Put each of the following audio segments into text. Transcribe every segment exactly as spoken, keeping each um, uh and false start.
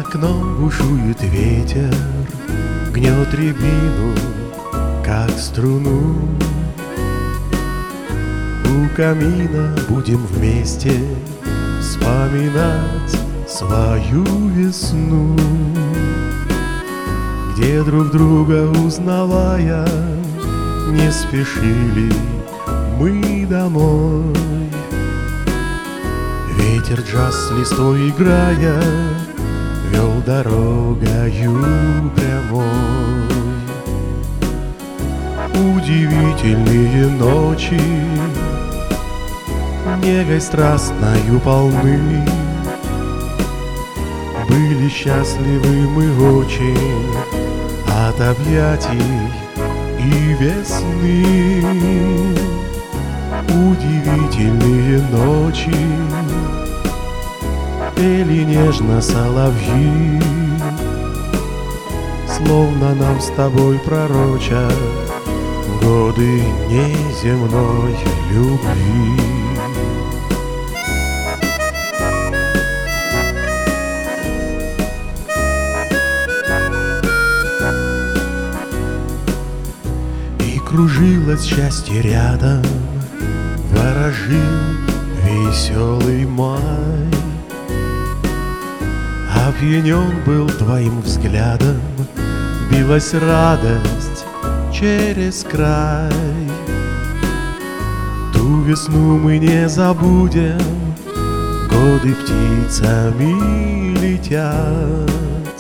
окном бушует ветер, гнет рябину, как струну. У камина будем вместе вспоминать свою весну, где друг друга узнавая не спешили мы домой. Ветер джаз листвой играя вел дорогою прямой. Удивительные ночи негой страстною полны, были счастливы мы очень от объятий и весны. Удивительные ночи пели нежно соловьи, словно нам с тобой пророча годы неземной любви. И кружилось счастье рядом, ворожил веселый май. Опьянен был твоим взглядом, билась радость через край. Ту весну мы не забудем, годы птицами летят.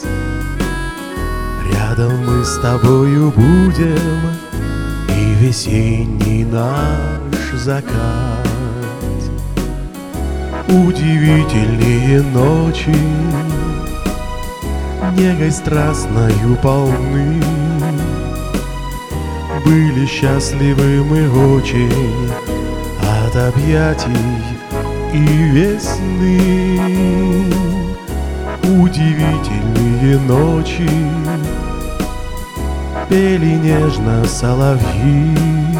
Рядом мы с тобою будем, и весенний наш закат. Удивительные ночи негой страстною полны, были счастливы мы очень от объятий и весны. Удивительные ночи пели нежно соловьи,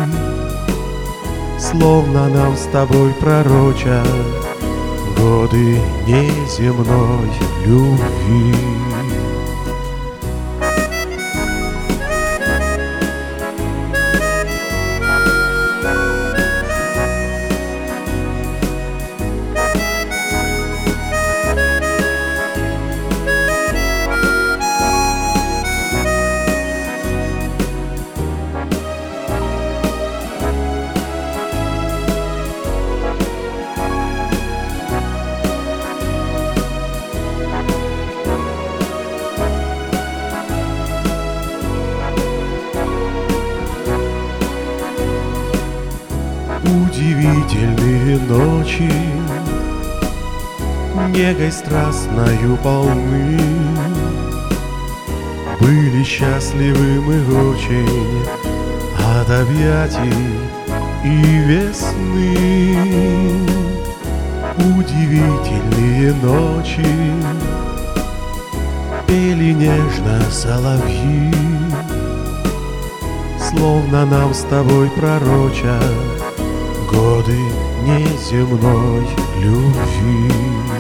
словно нам с тобой пророча годы неземной любви. Удивительные ночи негой страстною полны, были счастливы мы очень от объятий и весны. Удивительные ночи пели нежно соловьи, словно нам с тобой пророча годы неземной любви.